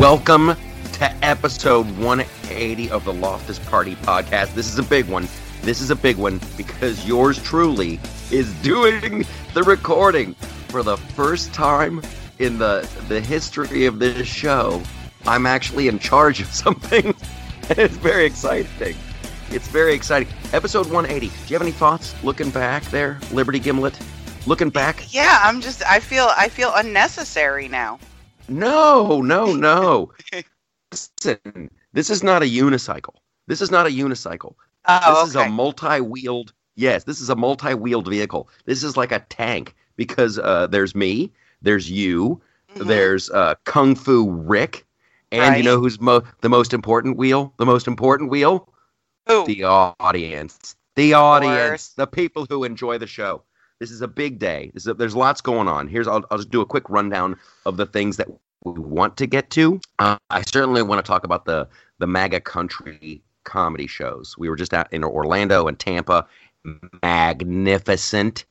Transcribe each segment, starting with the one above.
Welcome to episode 180 of the Loftus Party podcast. This is a big one. This is a big one because yours truly is doing the recording for the first time in the history of this show. I'm actually in charge of something. It's very exciting. It's very exciting. Episode 180. Do you have any thoughts looking back there, Liberty Gimlet? Looking back? Yeah, I feel unnecessary now. No. Listen, this is not a unicycle. This is a multi-wheeled. Yes, this is a multi-wheeled vehicle. This is like a tank because there's me, there's you, there's Kung Fu Rick, and right. You know who's the most important wheel? The most important wheel? Who? The audience. The audience. The people who enjoy the show. This is a big day. There's lots going on. I'll just do a quick rundown of the things that we want to get to. I certainly want to talk about the MAGA country comedy shows. We were just out in Orlando and Tampa. Magnificent.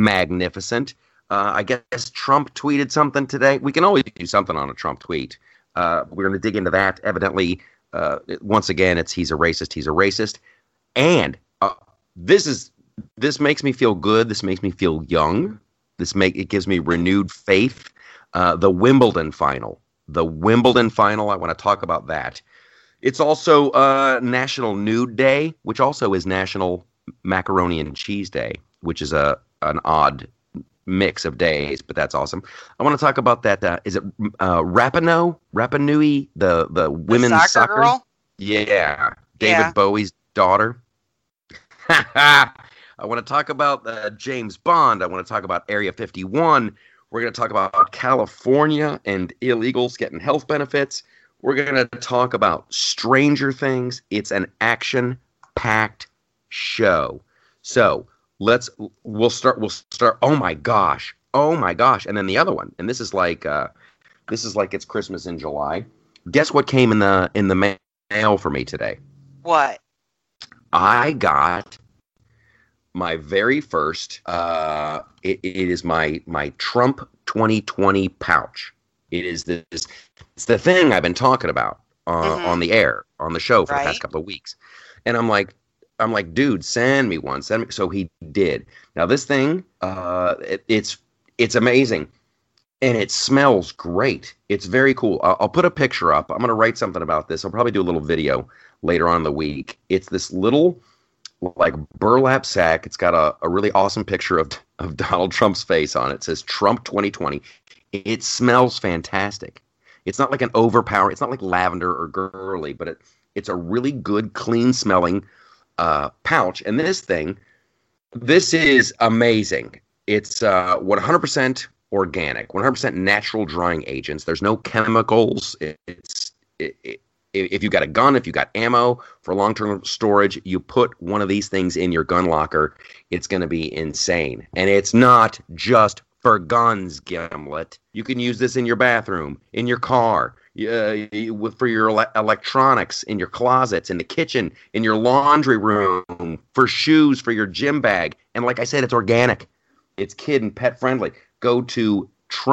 I guess Trump tweeted something today. We can always do something on a Trump tweet. We're going to dig into that. Evidently, once again, he's a racist. And this makes me feel good. This makes me feel young. It gives me renewed faith. The Wimbledon final. I want to talk about that. It's also National Nude Day, which also is National Macaroni and Cheese Day, which is an odd mix of days, but that's awesome. I want to talk about that. Is it Rapanui, the women's soccer girl? Yeah, David Bowie's daughter. I want to talk about James Bond. I want to talk about Area 51. We're going to talk about California and illegals getting health benefits. We're going to talk about Stranger Things. It's an action-packed show. So we'll start. Oh my gosh. And then the other one, and this is like it's Christmas in July. Guess what came in the mail for me today? What? I got my very first, it is my Trump 2020 pouch. It's the thing I've been talking about on the air, on the show for the past couple of weeks. And I'm like, dude, send me one. So he did. Now this thing, it's amazing. And it smells great. It's very cool. I'll put a picture up. I'm going to write something about this. I'll probably do a little video later on in the week. It's this little like burlap sack. It's got a really awesome picture of Donald Trump's face on it. It says Trump 2020. It smells fantastic. It's not like an overpowering. It's not like lavender or girly, but it's a really good, clean smelling pouch. And this is amazing. It's 100% organic, 100% natural drying agents. There's no chemicals. If you got a gun, if you got ammo for long-term storage, you put one of these things in your gun locker, it's going to be insane. And it's not just for guns, Gimlet. You can use this in your bathroom, in your car, for your electronics, in your closets, in the kitchen, in your laundry room, for shoes, for your gym bag. And like I said, it's organic. It's kid and pet friendly. Go to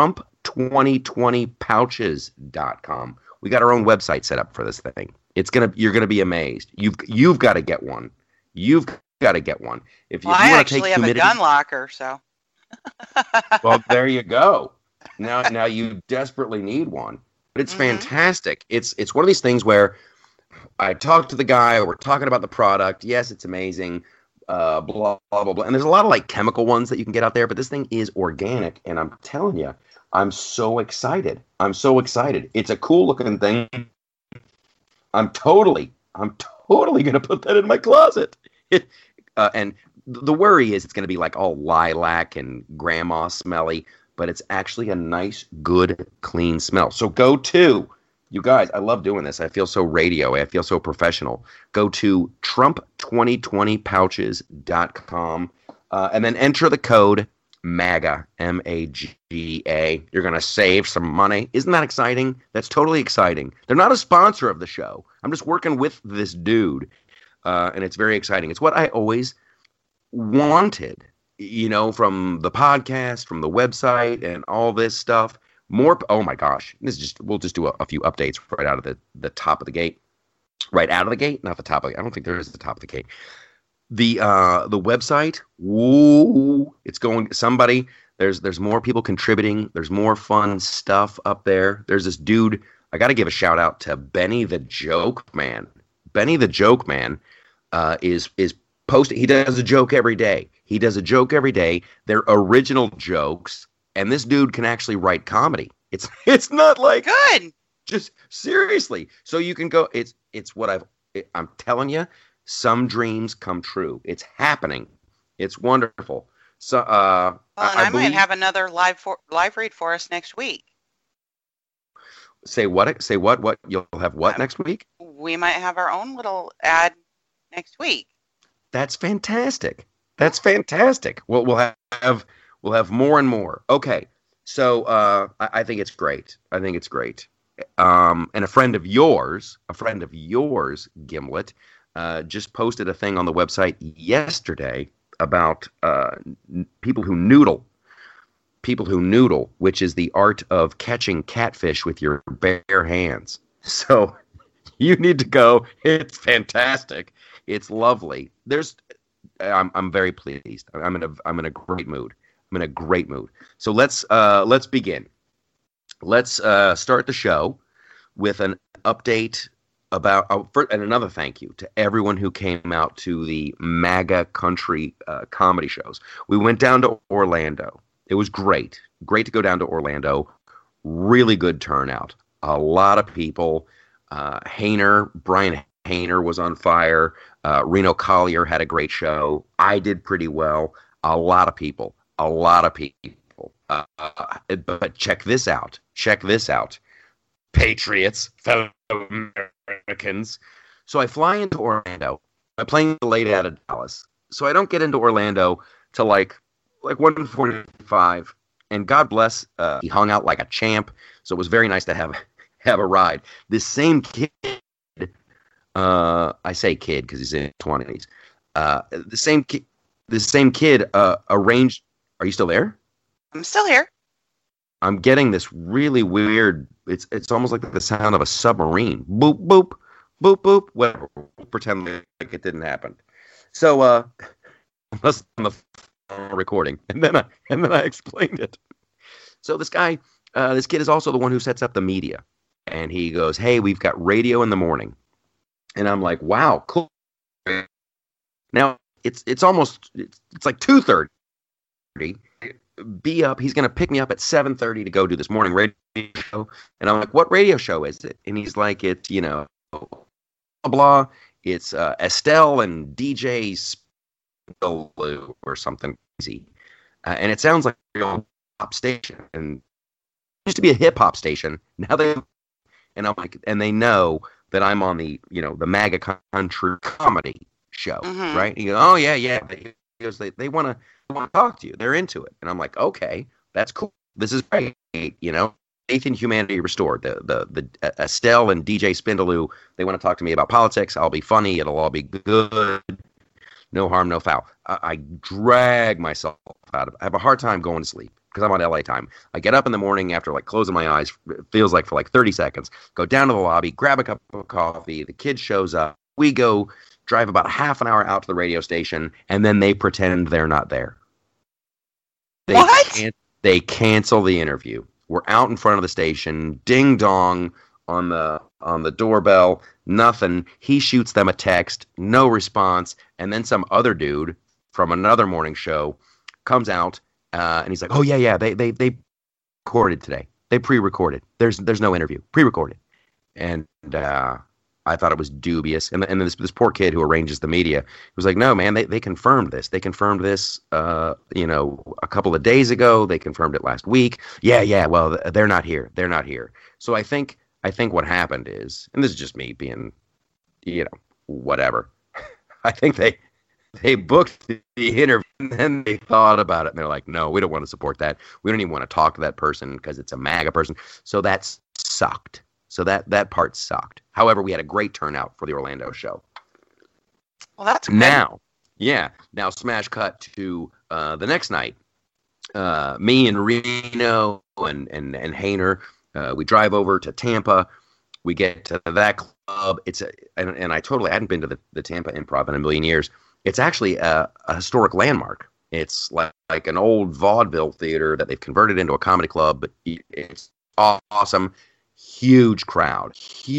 Trump2020pouches.com. We got our own website set up for this thing. You're gonna be amazed. You've got to get one. You've got to get one. If you I want to take actually have a gun locker, so. Well, there you go. Now you desperately need one. But it's fantastic. It's one of these things where I talked to the guy. We're talking about the product. Yes, it's amazing. Blah blah blah blah. And there's a lot of like chemical ones that you can get out there, but this thing is organic. And I'm telling you, I'm so excited. It's a cool looking thing. I'm totally going to put that in my closet. And the worry is it's going to be like all lilac and grandma smelly, but it's actually a nice, good, clean smell. So you guys, I love doing this. I feel so radio. I feel so professional. Go to Trump2020pouches.com and then enter the code MAGA, MAGA. You're going to save some money. Isn't that exciting? That's totally exciting. They're not a sponsor of the show. I'm just working with this dude, and it's very exciting. It's what I always wanted, from the podcast, from the website, and all this stuff. More. Oh my gosh, we'll just do a few updates right out of the top of the gate. Right out of the gate, not the top of the, I don't think there is the top of the gate. The website, woo, it's going somebody. There's more people contributing. There's more fun stuff up there. There's this dude. I got to give a shout out to Benny the Joke Man. Benny the Joke Man is posting. He does a joke every day. They're original jokes, and this dude can actually write comedy. It's not like Good. just seriously. So you can go. It's what I'm telling you. Some dreams come true. It's happening. It's wonderful. So Well, and I might believe, have another live read for us next week. say what? Say what? What you'll have what next week? We might have our own little ad next week. That's fantastic. That's fantastic. We'll have more and more. Okay. So I think it's great. And a friend of yours, Gimlet, just posted a thing on the website yesterday about people who noodle, which is the art of catching catfish with your bare hands. So you need to go. It's fantastic. It's lovely. I'm very pleased. I'm in a great mood. So let's begin. Let's start the show with an update about, and another thank you to everyone who came out to the MAGA country comedy shows. We went down to Orlando. It was great. Great to go down to Orlando. Really good turnout. A lot of people. Brian Hayner was on fire. Reno Collier had a great show. I did pretty well. A lot of people. But check this out. Patriots, fellow Americans. So I fly into Orlando. I'm playing late out of Dallas. So I don't get into Orlando till like 1:45. And God bless, he hung out like a champ. So it was very nice to have a ride. This same kid, I say kid because he's in his 20s. The same kid arranged. Are you still there? I'm still here. I'm getting this really weird. It's almost like the sound of a submarine. Boop boop boop boop. Whatever. Pretend like it didn't happen. So unless I'm the recording, and then I explained it. So this kid is also the one who sets up the media, and he goes, "Hey, we've got radio in the morning," and I'm like, "Wow, cool." Now it's like 2:30. Be up. He's gonna pick me up at 7:30 to go do this morning radio show, and I'm like, "What radio show is it?" And he's like, "It's blah blah. It's Estelle and DJ Spindaloo or something crazy," and it sounds like a real pop station. And it used to be a hip hop station. Now and I'm like, and they know that I'm on the the MAGA country comedy show, Mhm. right? He goes, "Oh yeah." He goes, they want to talk to you. They're into it. And I'm like, okay, that's cool. This is great. Faith in Humanity Restored. The Estelle and DJ Spindaloo, they want to talk to me about politics. I'll be funny. It'll all be good. No harm, no foul. I drag myself out of it. I have a hard time going to sleep because I'm on LA time. I get up in the morning after closing my eyes, it feels like for 30 seconds, go down to the lobby, grab a cup of coffee. The kid shows up. We go drive about half an hour out to the radio station, and then they pretend they're not there. They cancel the interview. We're out in front of the station. Ding dong on the doorbell. Nothing. He shoots them a text. No response. And then some other dude from another morning show comes out and he's like, "Oh yeah. They recorded today. They pre-recorded. There's no interview. Pre-recorded." And I thought it was dubious. And then this poor kid who arranges the media was like, "No, man, they confirmed this. They confirmed this, a couple of days ago. They confirmed it last week. Yeah. Well, they're not here. So I think what happened is, and this is just me being, whatever. I think they booked the interview and then they thought about it and they're like, "No, we don't want to support that. We don't even want to talk to that person because it's a MAGA person." So that sucked. So that part sucked. However, we had a great turnout for the Orlando show. Well, that's good. Now smash cut to the next night. Me and Reno and Hayner, we drive over to Tampa. We get to that club. And I hadn't been to the Tampa Improv in a million years. It's actually a historic landmark. It's like an old vaudeville theater that they've converted into a comedy club, but it's awesome. Huge crowd.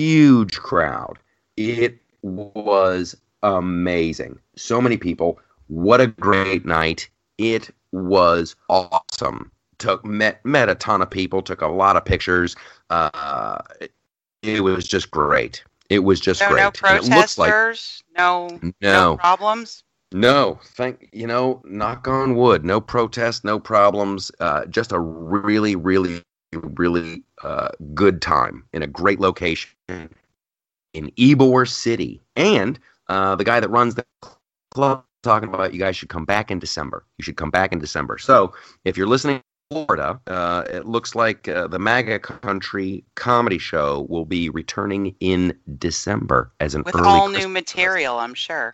It was amazing. So many people. What a great night. It was awesome. Met a ton of people, took a lot of pictures. It was just great. It was just great. No protesters, no problems. No, knock on wood, no protests, no problems. Just a really, really, really good time in a great location in Ybor City. And the guy that runs the club talking about you guys should come back in December. So if you're listening to Florida, it looks like the MAGA Country comedy show will be returning in December as an with early all Christmas new material, I'm sure.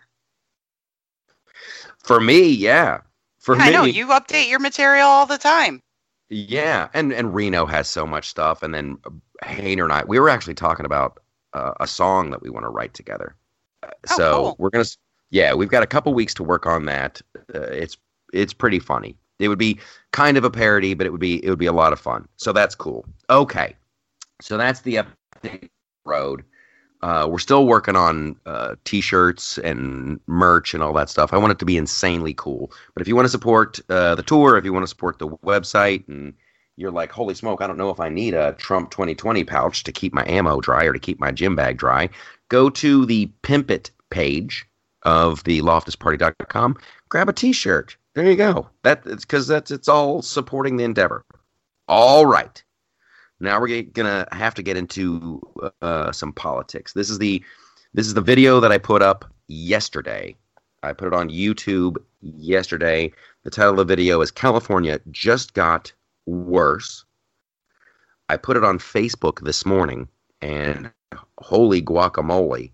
For me, yeah. I know you update your material all the time. Yeah, and Reno has so much stuff, and then Hayner and we were actually talking about a song that we want to write together. Cool. We're gonna. Yeah, we've got a couple weeks to work on that. It's pretty funny. It would be kind of a parody, but it would be a lot of fun. So that's cool. Okay, so that's the update road. We're still working on T-shirts and merch and all that stuff. I want it to be insanely cool. But if you want to support the tour, if you want to support the website, and you're like, holy smoke, I don't know if I need a Trump 2020 pouch to keep my ammo dry or to keep my gym bag dry, go to the Pimp It page of the loftusparty.com, grab a T-shirt. There you go. It's all supporting the endeavor. All right. Now we're gonna have to get into some politics. This is the video that I put up yesterday. I put it on YouTube yesterday. The title of the video is "California Just Got Worse." I put it on Facebook this morning, and holy guacamole!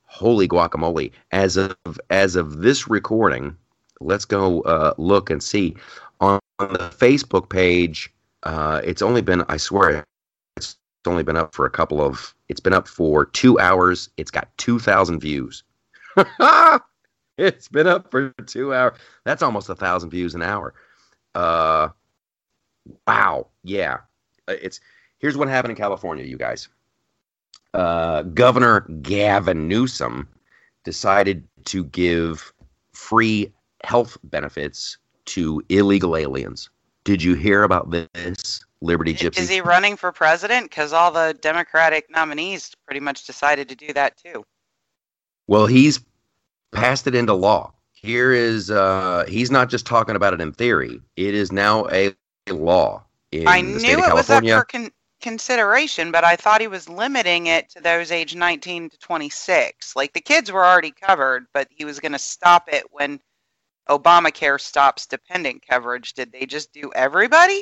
As of this recording, let's go look and see on the Facebook page. It's only been, I swear, it's only been up for it's been up for 2 hours. It's got 2,000 views. It's been up for 2 hours. That's almost 1,000 views an hour. Wow. Yeah. Here's what happened in California, you guys. Governor Gavin Newsom decided to give free health benefits to illegal aliens. Did you hear about this, Liberty Gypsy? Is he running for president? Because all the Democratic nominees pretty much decided to do that too. Well, he's passed it into law. He's not just talking about it in theory. It is now a law in the state of California. I knew it was up for consideration, but I thought he was limiting it to those age 19 to 26. Like the kids were already covered, but he was going to stop it when Obamacare stops dependent coverage. Did they just do everybody?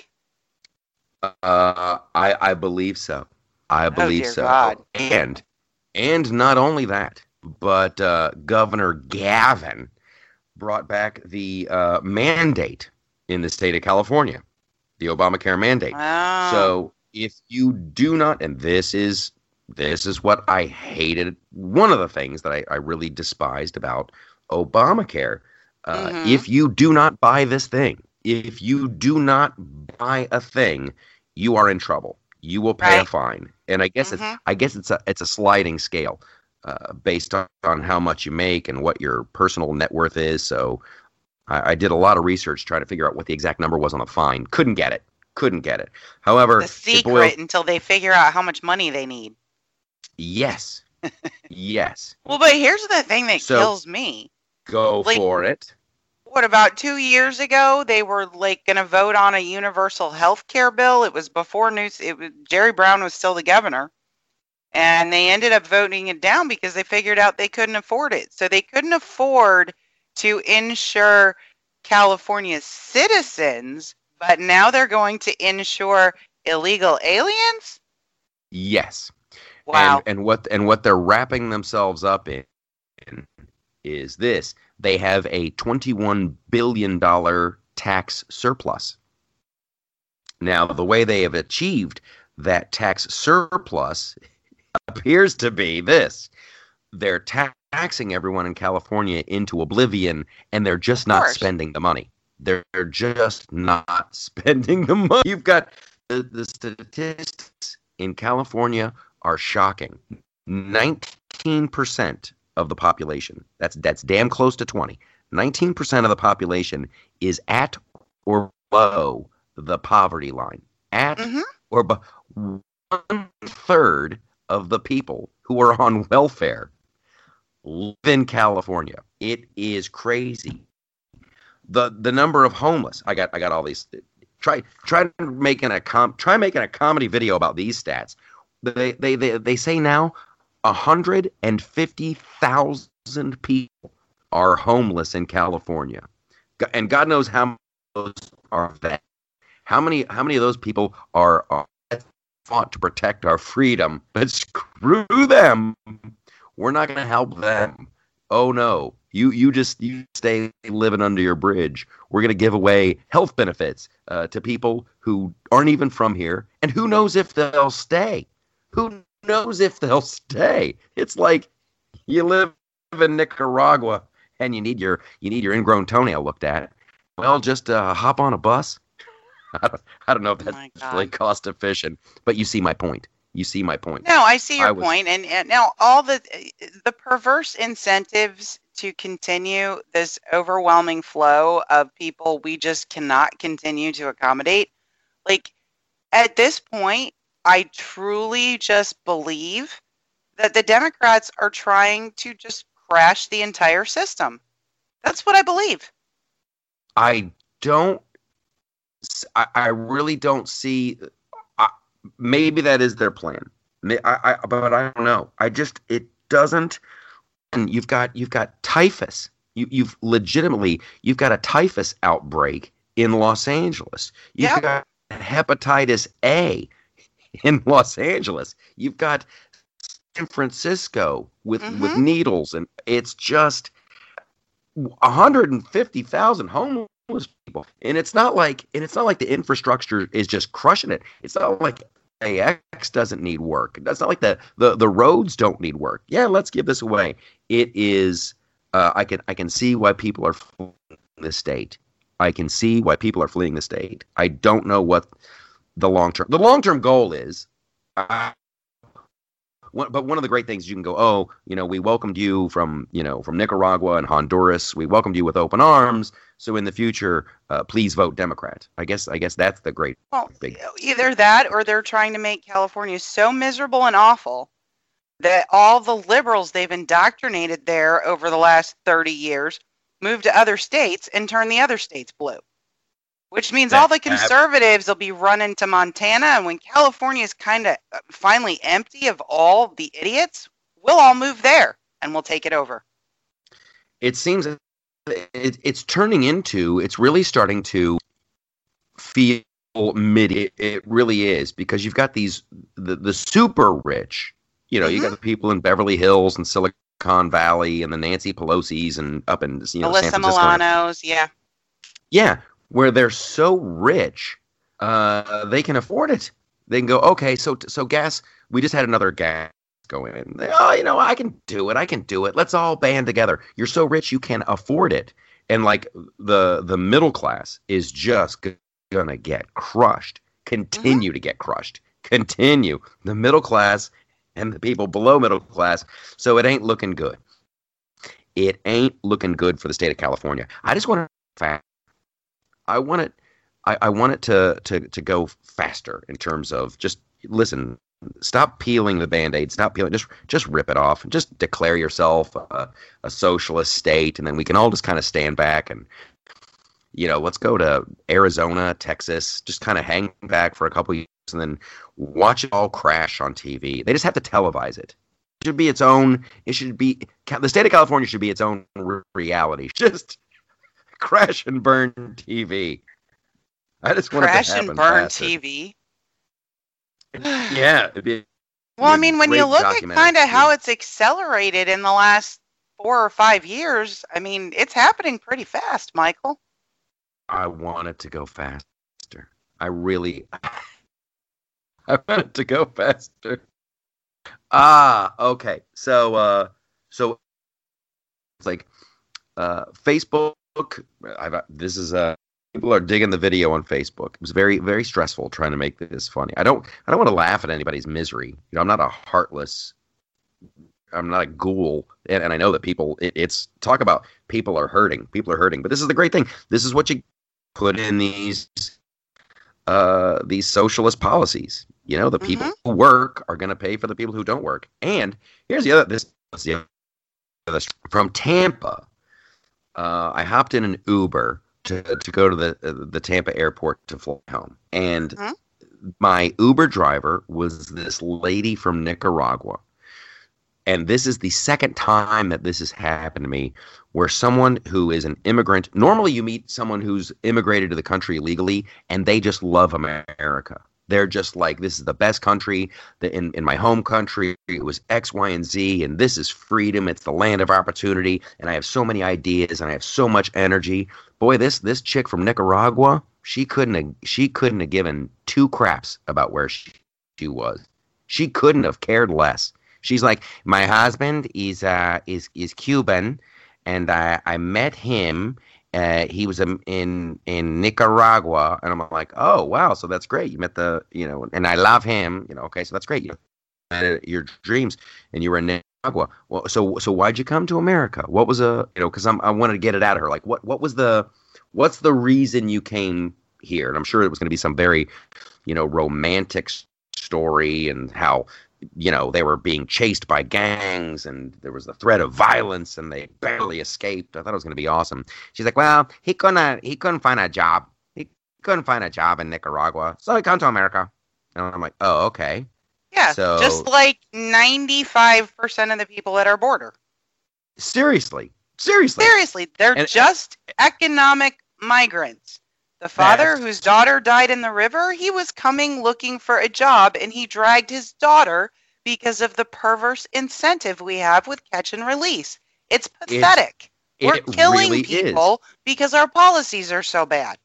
I believe so. I believe so. God. And not only that, but Governor Gavin brought back the mandate in the state of California, the Obamacare mandate. Oh. So if you do not, and this is what I hated, one of the things that I really despised about Obamacare. If you do not buy this thing, if you do not buy a thing, you are in trouble. You will pay a fine, and I guess it's a sliding scale based on how much you make and what your personal net worth is. So I did a lot of research trying to figure out what the exact number was on the fine. Couldn't get it. However, the secret until they figure out how much money they need. Yes. Yes. Well, but here's the thing that kills me. Go for it. What, about 2 years ago, they were going to vote on a universal health care bill. It was before Jerry Brown was still the governor. And they ended up voting it down because they figured out they couldn't afford it. So they couldn't afford to insure California's citizens, but now they're going to insure illegal aliens? Yes. Wow. And what they're wrapping themselves up in is this. They have a $21 billion tax surplus. Now, the way they have achieved that tax surplus appears to be this. They're taxing everyone in California into oblivion, and they're just not spending the money. They're just not spending the money. You've got the statistics in California are shocking. 19% of the population, that's damn close to 20. 19% of the population is at or below the poverty line. At or 1/3 of the people who are on welfare live in California. It is crazy. The number of homeless. I got all these. Try making a comedy video about these stats. They say now 150,000 people are homeless in California, and God knows how many of those are vets. How many of those people are fought to protect our freedom? But screw them. We're not going to help them. Oh no, you stay living under your bridge. We're going to give away health benefits to people who aren't even from here, and who knows if they'll stay? Who knows if they'll stay? It's like you live in Nicaragua and you need your ingrown toenail looked at. Well, just hop on a bus. I don't know if that's really cost efficient, but you see my point. No, I see your point. And now all the perverse incentives to continue this overwhelming flow of people we just cannot continue to accommodate. Like, at this point, I truly just believe that the Democrats are trying to just crash the entire system. That's what I believe. I really don't see. Maybe that is their plan. But I don't know. It doesn't. And you've got typhus. You've got a typhus outbreak in Los Angeles. You've got hepatitis A in Los Angeles. You've got San Francisco with needles, and it's just 150,000 homeless people. And it's not like the infrastructure is just crushing it. It's not like AX doesn't need work. It's not like the roads don't need work. Yeah, let's give this away. It is. I can see why people are fleeing the state. I don't know what the long term goal is. But one of the great things you can go, we welcomed you from Nicaragua and Honduras. We welcomed you with open arms. So in the future, please vote Democrat. I guess that's the great big. Either that, or they're trying to make California so miserable and awful that all the liberals they've indoctrinated there over the last 30 years move to other states and turn the other states blue. Which means all the conservatives will be running to Montana, and when California is kind of finally empty of all the idiots, we'll all move there and we'll take it over. It seems it's really starting to feel mid. It really is, because you've got the super rich, you got the people in Beverly Hills and Silicon Valley and the Nancy Pelosi's and up in San Francisco. Alyssa Milano's, yeah. Yeah. Where they're so rich, they can afford it. They can go, okay, so gas, we just had another gas go in. I can do it. Let's all band together. You're so rich, you can afford it. And like the middle class is just going to get crushed, continue to get crushed, the middle class and the people below middle class. So it ain't looking good. It ain't looking good for the state of California. I just want to I want it to go faster in terms of just listen. Stop peeling the Band-Aid. Stop peeling. Just rip it off and just declare yourself a socialist state, and then we can all just kind of stand back and let's go to Arizona, Texas, just kind of hang back for a couple years and then watch it all crash on TV. They just have to televise it. It should be its own. The state of California should be its own reality. Just crash and burn TV. I just want crash it to happen and burn faster. TV. Yeah. Well, I mean, when you look at kind of how it's accelerated in the last 4 or 5 years, I mean, it's happening pretty fast, Michael. I want it to go faster. I really I wanted to go faster. Ah, okay. So it's like Facebook. This is people are digging the video on Facebook. It was very very stressful trying to make this funny. I don't want to laugh at anybody's misery. I'm not a heartless. I'm not a ghoul, and I know that people. It's talk about people are hurting. People are hurting, but this is the great thing. This is what you put in these socialist policies. The people who work are going to pay for the people who don't work. And here's the other. This from Tampa. I hopped in an Uber to go to the Tampa airport to fly home, and my Uber driver was this lady from Nicaragua. And this is the second time that this has happened to me, where someone who is an immigrant, normally you meet someone who's immigrated to the country illegally, and they just love America. They're just like, this is the best country. In my home country, it was X, Y, and Z, and this is freedom. It's the land of opportunity, and I have so many ideas, and I have so much energy. Boy, this chick from Nicaragua, she couldn't have given two craps about where she was. She couldn't have cared less. She's like, my husband is Cuban, and I met him. He was in Nicaragua, and I'm like, oh wow, so that's great. You met and I love him. Okay, so that's great. You met your dreams, and you were in Nicaragua. Well, so why'd you come to America? What was because I wanted to get it out of her. Like, what's the reason you came here? And I'm sure it was going to be some very, romantic story, and how they were being chased by gangs, and there was the threat of violence, and they barely escaped. I thought it was going to be awesome. She's like, well, he couldn't find a job. He couldn't find a job in Nicaragua, so he came to America. And I'm like, oh, okay. Yeah, so, just like 95% of the people at our border. Seriously. They're just economic migrants. The father whose daughter died in the river, he was coming looking for a job, and he dragged his daughter because of the perverse incentive we have with catch and release. It's pathetic. We're killing really people because our policies are so bad.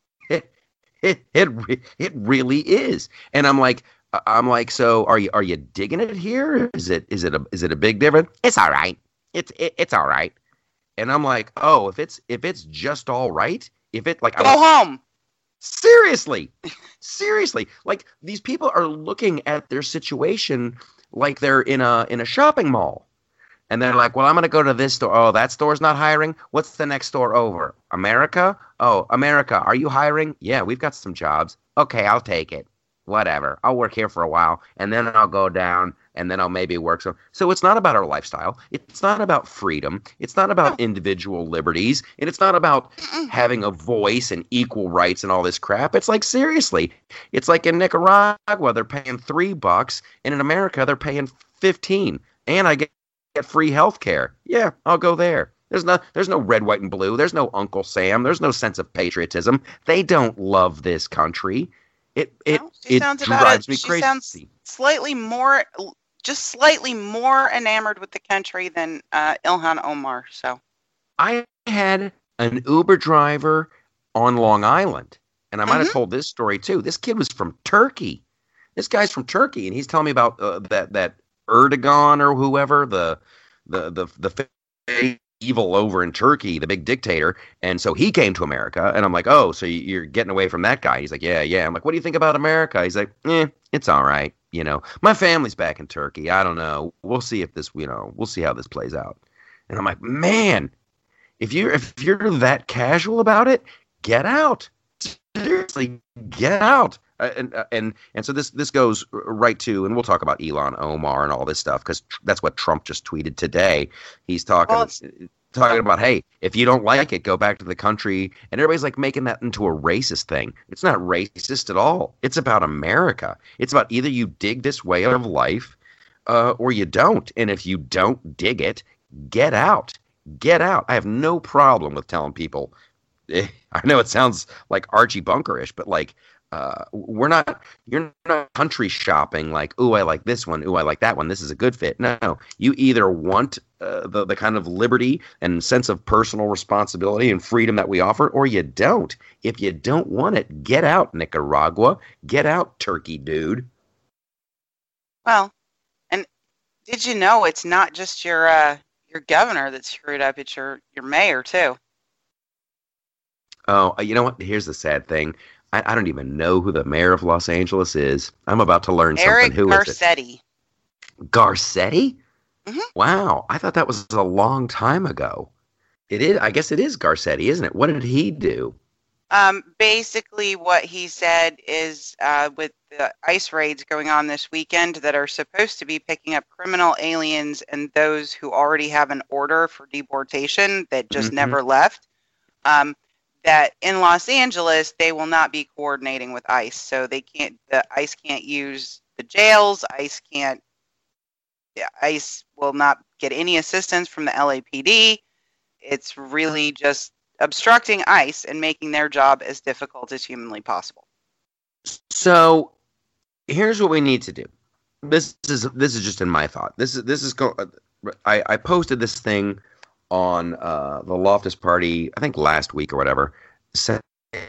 It really is. And I'm like, so are you digging it here? Is it a big difference? It's all right. It's all right. And I'm like, oh, if it's just all right. If it like go home. Seriously, like these people are looking at their situation like they're in a shopping mall, and they're like, well, I'm gonna go to this store. Oh, that store's not hiring. What's the next store over? America? Oh, America. Are you hiring? Yeah, we've got some jobs. Okay, I'll take it. Whatever. I'll work here for a while, and then I'll go down, and then I'll maybe work. So it's not about our lifestyle. It's not about freedom. It's not about individual liberties. And it's not about having a voice and equal rights and all this crap. It's like, seriously. It's like in Nicaragua, they're paying $3, and in America, they're paying $15. And I get free health care. Yeah, I'll go there. There's no red, white, and blue. There's no Uncle Sam. There's no sense of patriotism. They don't love this country. It drives me crazy. She sounds slightly more enamored with the country than Ilhan Omar. So, I had an Uber driver on Long Island, and I might have told this story too. This kid was from Turkey. This guy's from Turkey, and he's telling me about that Erdogan or whoever the evil over in Turkey, the big dictator. And so he came to America, and I'm like, oh, so you're getting away from that guy? He's like, yeah. I'm like, what do you think about America? He's like, it's all right. My family's back in Turkey. I don't know. We'll see if this, we'll see how this plays out. And I'm like, man, if you're that casual about it, get out. Seriously, get out. And so this goes right to, and we'll talk about Ilhan Omar and all this stuff, because that's what Trump just tweeted today. He's talking about, hey, if you don't like it, go back to the country. And everybody's like making that into a racist thing. It's not racist at all. It's about America. It's about either you dig this way of life or you don't. And if you don't dig it, get out. Get out. I have no problem with telling people. I know it sounds like Archie Bunkerish, but like, You're not country shopping like, ooh, I like this one, ooh, I like that one, this is a good fit. No, you either want the kind of liberty and sense of personal responsibility and freedom that we offer, or you don't. If you don't want it, get out, Nicaragua. Get out, Turkey, dude. Well, and did you know it's not just your governor that's screwed up, it's your mayor too. Oh, you know what? Here's the sad thing. I don't even know who the mayor of Los Angeles is. I'm about to learn Eric something. Who Garcetti. is it? Garcetti? Mm-hmm. Wow, I thought that was a long time ago. It is. I guess it is Garcetti, isn't it? What did he do? Basically, what he said is with the ICE raids going on this weekend that are supposed to be picking up criminal aliens and those who already have an order for deportation that just never left, that in Los Angeles, they will not be coordinating with ICE. So the ICE can't use the jails. ICE will not get any assistance from the LAPD. It's really just obstructing ICE and making their job as difficult as humanly possible. So here's what we need to do. This is just in my thought. I posted this thing on the Loftus Party, I think last week or whatever, saying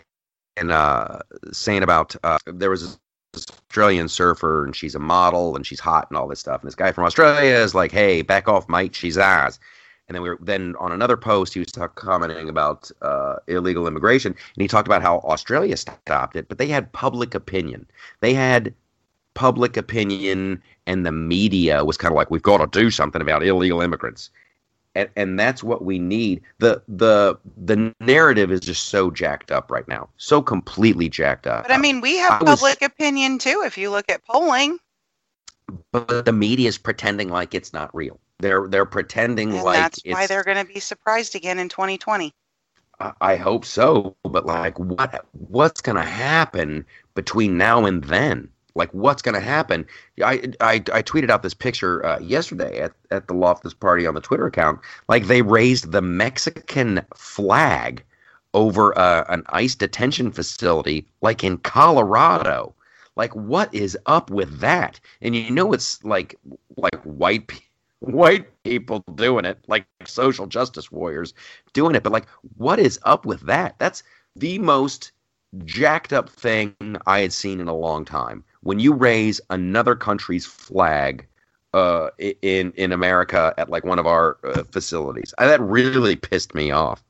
about there was this Australian surfer and she's a model and she's hot and all this stuff. And this guy from Australia is like, "Hey, back off, mate, she's ours." And then on another post, he was commenting about illegal immigration, and he talked about how Australia stopped it, but they had public opinion. They had public opinion, and the media was kind of like, "We've got to do something about illegal immigrants." And that's what we need. The narrative is just so jacked up right now, so completely jacked up. But I mean, we have public opinion too. If you look at polling, but the media is pretending like it's not real. They're pretending and like that's why they're going to be surprised again in 2020. I hope so, but like, what's going to happen between now and then? Like, what's going to happen? I tweeted out this picture yesterday at the Loftus Party on the Twitter account. Like, they raised the Mexican flag over an ICE detention facility, like in Colorado. Like, what is up with that? And you know, it's like white people doing it, like social justice warriors doing it. But like, what is up with that? That's the most jacked up thing I had seen in a long time. When you raise another country's flag in America at like one of our facilities, that really pissed me off.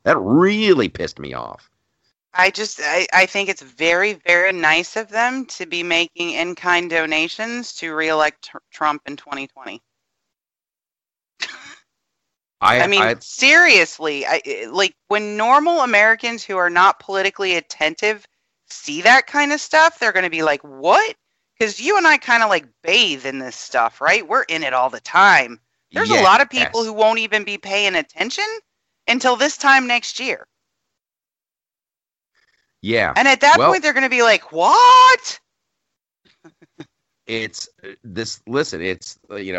I think it's very, very nice of them to be making in-kind donations to reelect Trump in 2020. Seriously, like when normal Americans who are not politically attentive see that kind of stuff, they're going to be like, "What?" Because you and I kind of like bathe in this stuff, right? We're in it all the time. There's a lot of people who won't even be paying attention until this time next year. Yeah. And at that point, they're going to be like, "What?" It's this. Listen, it's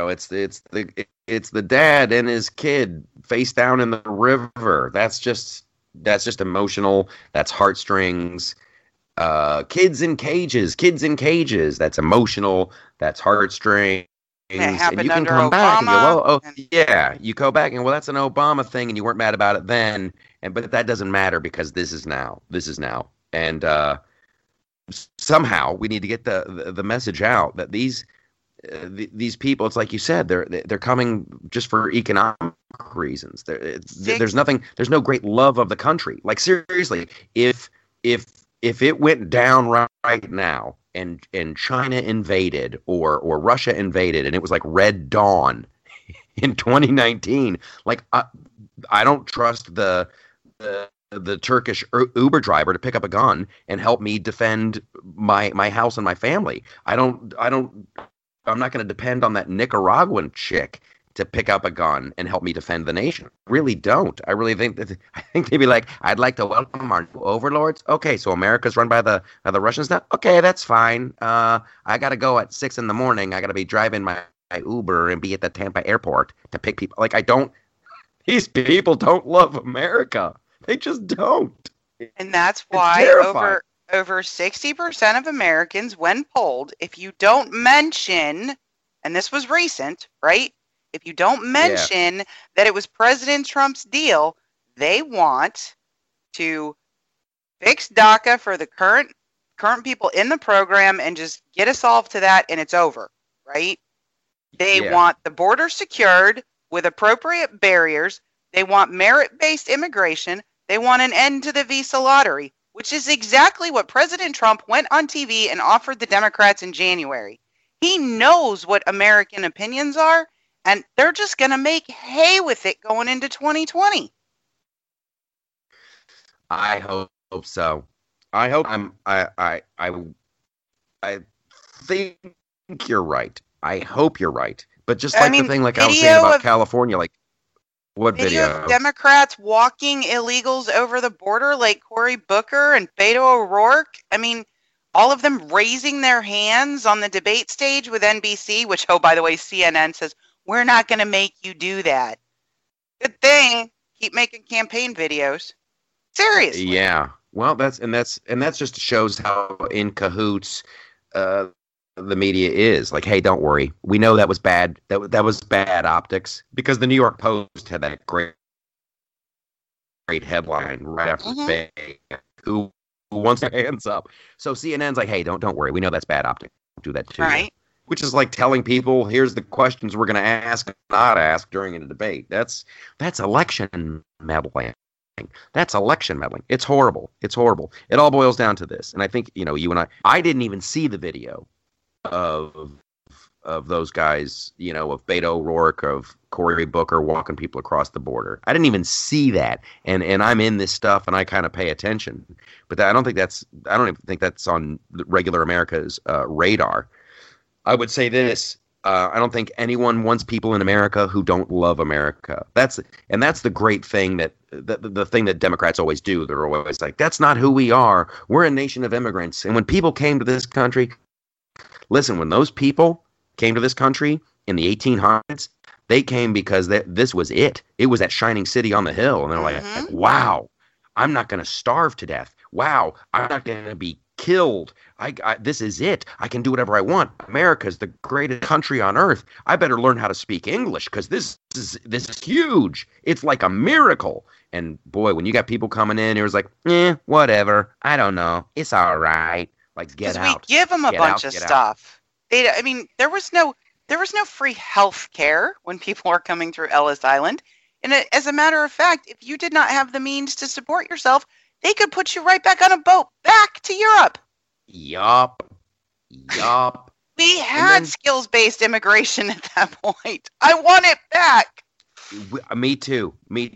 the dad and his kid face down in the river. That's just emotional. That's heartstrings. Kids in cages. That's emotional. That's heartstrings. It happened and you can under come Obama, back and you go back and that's an Obama thing, and you weren't mad about it then. But that doesn't matter because this is now. And somehow we need to get the message out that these people, it's like you said, they're coming just for economic reasons. There's no great love of the country. Like, seriously, if it went down right now and China invaded or Russia invaded and it was like Red Dawn in 2019, like I don't trust the Turkish Uber driver to pick up a gun and help me defend my house and my family. I'm not going to depend on that Nicaraguan chick to pick up a gun and help me defend the nation. I really don't. I think they'd be like, "I'd like to welcome our new overlords." Okay, so America's run by the Russians now. Okay, that's fine. I got to go at 6 a.m. I got to be driving my Uber and be at the Tampa airport to pick people. Like, these people don't love America. They just don't. And that's why over 60% of Americans, when polled, if you don't mention, and this was recent, right? If you don't mention that it was President Trump's deal, they want to fix DACA for the current people in the program and just get us all to that, and it's over, right? They want the border secured with appropriate barriers. They want merit-based immigration. They want an end to the visa lottery, which is exactly what President Trump went on TV and offered the Democrats in January. He knows what American opinions are, and they're just going to make hay with it going into 2020. I hope so. I hope I think you're right. I hope you're right. But just like the thing, like I was saying about California, like what video? Of Democrats walking illegals over the border, like Cory Booker and Beto O'Rourke. I mean, all of them raising their hands on the debate stage with NBC, which, oh, by the way, CNN says, we're not going to make you do that. Good thing. Keep making campaign videos. Seriously. Yeah. Well, that's just shows how in cahoots the media is. Like, hey, don't worry. We know that was bad. That was bad optics, because the New York Post had that great headline right after the debate. Who wants their hands up? So CNN's like, hey, don't worry. We know that's bad optics. Don't do that too. Right. Which is like telling people, here's the questions we're going to ask, not ask during a debate. That's election meddling. That's election meddling. It's horrible. It's horrible. It all boils down to this. And I think, you and I didn't even see the video of those guys, of Beto O'Rourke, of Cory Booker walking people across the border. I didn't even see that. And I'm in this stuff and I kind of pay attention. But I don't even think that's on regular America's radar. I would say this. I don't think anyone wants people in America who don't love America. That's the great thing that the thing that Democrats always do. They're always like, that's not who we are. We're a nation of immigrants. And when people came to this country, listen, when those people came to this country in the 1800s, they came because this was it. It was that shining city on the hill. And they're like, wow, I'm not going to starve to death. Wow, I'm not going to be killed. This is it. I can do whatever I want. America's the greatest country on earth. I better learn how to speak English, because this is huge. It's like a miracle. And boy, when you got people coming in, it was like, whatever. I don't know. It's all right. Like, get out. Because we give them a bunch of stuff. There was no free health care when people were coming through Ellis Island. And as a matter of fact, if you did not have the means to support yourself, they could put you right back on a boat back to Europe. Yup. We had skills-based immigration at that point. I want it back. Me too.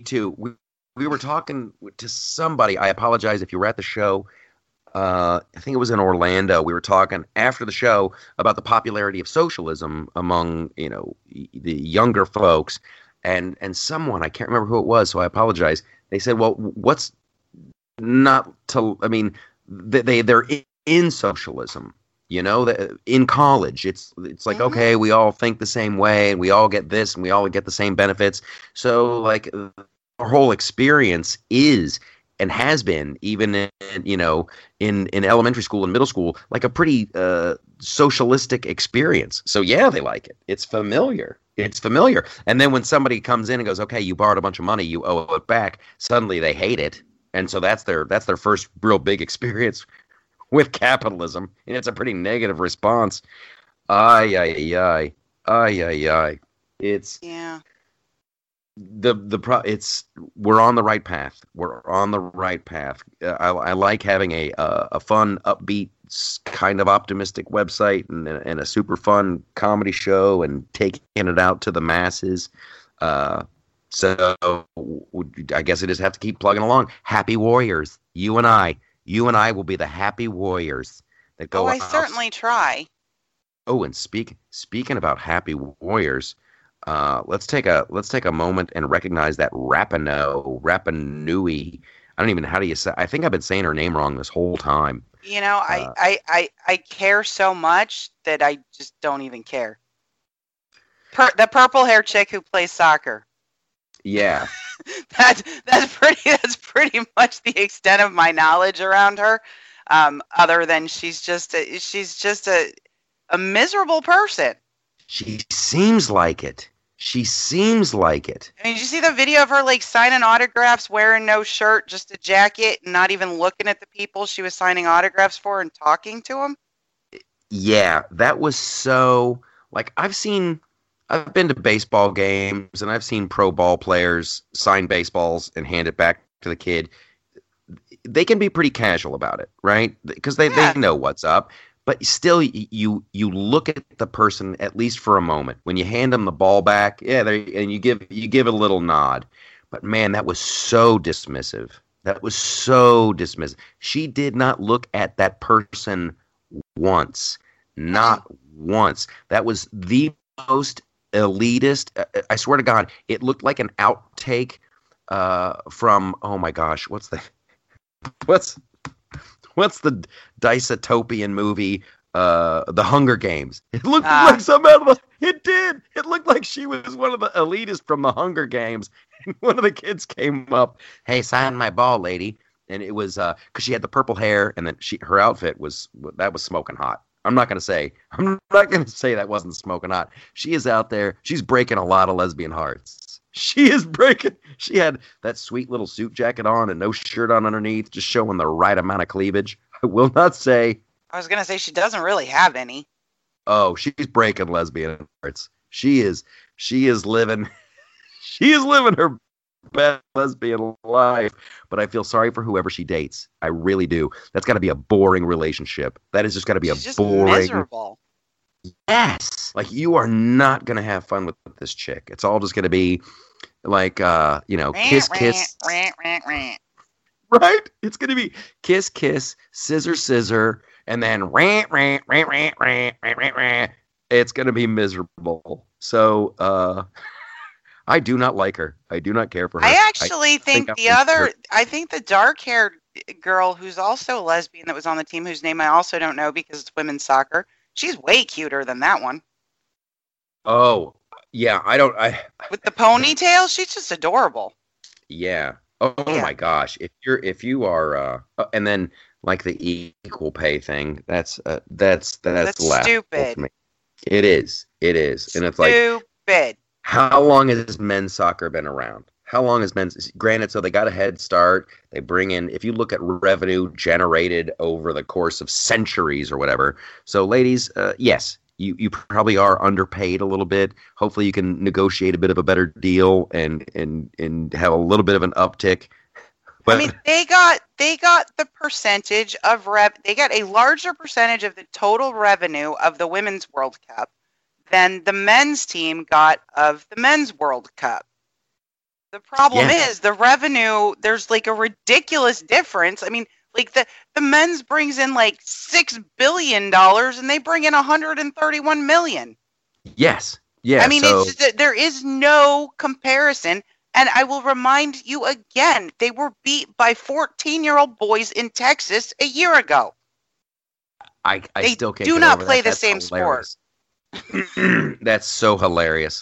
We were talking to somebody. I apologize if you were at the show. I think it was in Orlando. We were talking after the show about the popularity of socialism among, the younger folks. And someone, I can't remember who it was, so I apologize. They said, well, what's not to, they're in socialism, in college. It's like, okay, we all think the same way and we all get this and we all get the same benefits. So like our whole experience is and has been, even in elementary school and middle school, like a pretty socialistic experience. So yeah, they like it. It's familiar. And then when somebody comes in and goes, okay, you borrowed a bunch of money, you owe it back, suddenly they hate it. And so that's their first real big experience with capitalism, and it's a pretty negative response. Ay. It's we're on the right path. I like having a fun, upbeat, kind of optimistic website and a super fun comedy show and taking it out to the masses. So I guess I just have to keep plugging along. Happy Warriors. You and I will be the happy warriors that go out. I certainly try. Oh, and speaking about happy warriors, let's take a moment and recognize that Rapanui. I don't even know how do you say. I think I've been saying her name wrong this whole time. I care so much that I just don't even care. The purple hair chick who plays soccer. Yeah. That's pretty much the extent of my knowledge around her. other than she's just a miserable person. She seems like it. She seems like it. I mean, did you see the video of her like signing autographs, wearing no shirt, just a jacket, and not even looking at the people she was signing autographs for and talking to them? Yeah, that was so like I've been to baseball games and I've seen pro ball players sign baseballs and hand it back to the kid. They can be pretty casual about it, right? Because they know what's up. But still, you look at the person at least for a moment when you hand them the ball back. Yeah, and you give it a little nod. But man, that was so dismissive. That was so dismissive. She did not look at that person once, not once. That was the most elitist. I swear to God, it looked like an outtake from. Oh my gosh, what's the dystopian movie, The Hunger Games? It looked like some out of the... It did. It looked like she was one of the elitists from The Hunger Games. And one of the kids came up, "Hey, sign my ball, lady." And it was because she had the purple hair, and then her outfit was smoking hot. I'm not gonna say that wasn't smoking hot. She is out there. She's breaking a lot of lesbian hearts. She is breaking. She had that sweet little suit jacket on and no shirt on underneath, just showing the right amount of cleavage. I will not say. I was going to say she doesn't really have any. Oh, she's breaking lesbian hearts. She is living her best lesbian life. But I feel sorry for whoever she dates. I really do. That's got to be a boring relationship. That has just got to be She's a boring. Miserable. Yes. Like, you are not going to have fun with this chick. It's all just going to be like, kiss, kiss. Right? It's going to be kiss, kiss, scissor, scissor, and then rant, rant, rant, rant, rant, rant, rant, rant. It's going to be miserable. So, I do not like her. I do not care for her. I actually think the dark-haired girl who's also a lesbian that was on the team, whose name I also don't know because it's women's soccer, she's way cuter than that one. Oh, yeah. With the ponytail, she's just adorable. Yeah. Oh yeah. My gosh. If you are, and then like the equal pay thing, that's stupid. It is, and it's like stupid. How long has men's soccer been around? How long has men's? Granted, so they got a head start. They bring in, if you look at revenue generated over the course of centuries or whatever. So, ladies, yes, you probably are underpaid a little bit. Hopefully, you can negotiate a bit of a better deal and have a little bit of an uptick. But, I mean, they got the percentage of they got a larger percentage of the total revenue of the Women's World Cup than the men's team got of the Men's World Cup. The problem is the revenue, there's like a ridiculous difference. I mean, like the men's brings in like $6 billion and they bring in $131 million. Yes. Yeah. I mean, there is no comparison. And I will remind you again, they were beat by 14-year-old boys in Texas a year ago. I still can't do not play the same sport. That's so hilarious.